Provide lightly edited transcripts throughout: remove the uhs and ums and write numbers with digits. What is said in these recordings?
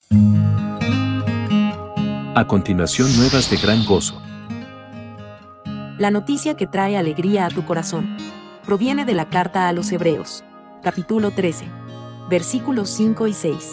A continuación, nuevas de gran gozo. La noticia que trae alegría a tu corazón proviene de la carta a los Hebreos, capítulo 13, versículos 5 y 6.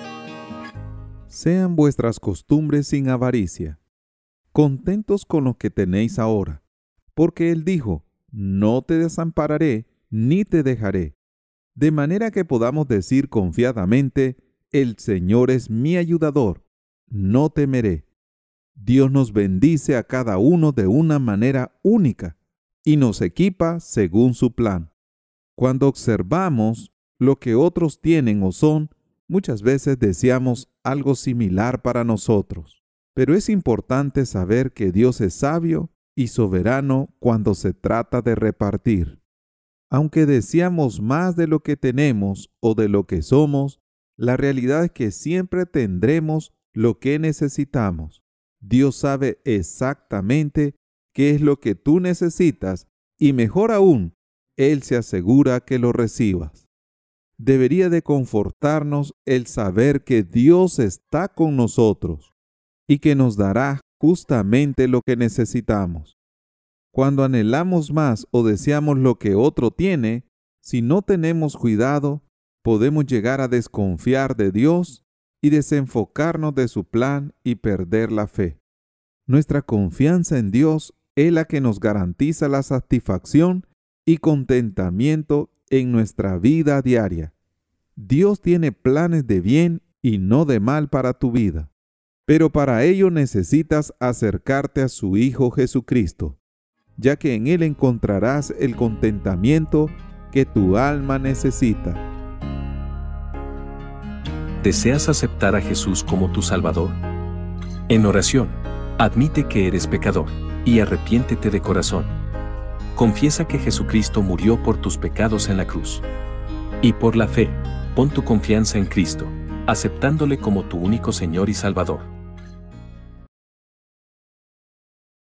Sean vuestras costumbres sin avaricia, contentos con lo que tenéis ahora, porque Él dijo, no te desampararé ni te dejaré, de manera que podamos decir confiadamente, el Señor es mi ayudador, no temeré. Dios nos bendice a cada uno de una manera única y nos equipa según su plan. Cuando observamos lo que otros tienen o son, muchas veces deseamos algo similar para nosotros. Pero es importante saber que Dios es sabio y soberano cuando se trata de repartir. Aunque deseamos más de lo que tenemos o de lo que somos, la realidad es que siempre tendremos lo que necesitamos. Dios sabe exactamente qué es lo que tú necesitas y mejor aún, Él se asegura que lo recibas. Debería de confortarnos el saber que Dios está con nosotros y que nos dará justamente lo que necesitamos. Cuando anhelamos más o deseamos lo que otro tiene, si no tenemos cuidado, podemos llegar a desconfiar de Dios y desenfocarnos de su plan y perder la fe. Nuestra confianza en Dios es la que nos garantiza la satisfacción y contentamiento en nuestra vida diaria. Dios tiene planes de bien y no de mal para tu vida, pero para ello necesitas acercarte a su Hijo Jesucristo, ya que en Él encontrarás el contentamiento que tu alma necesita. ¿Deseas aceptar a Jesús como tu Salvador? En oración, admite que eres pecador y arrepiéntete de corazón. Confiesa que Jesucristo murió por tus pecados en la cruz. Y por la fe, pon tu confianza en Cristo, aceptándole como tu único Señor y Salvador.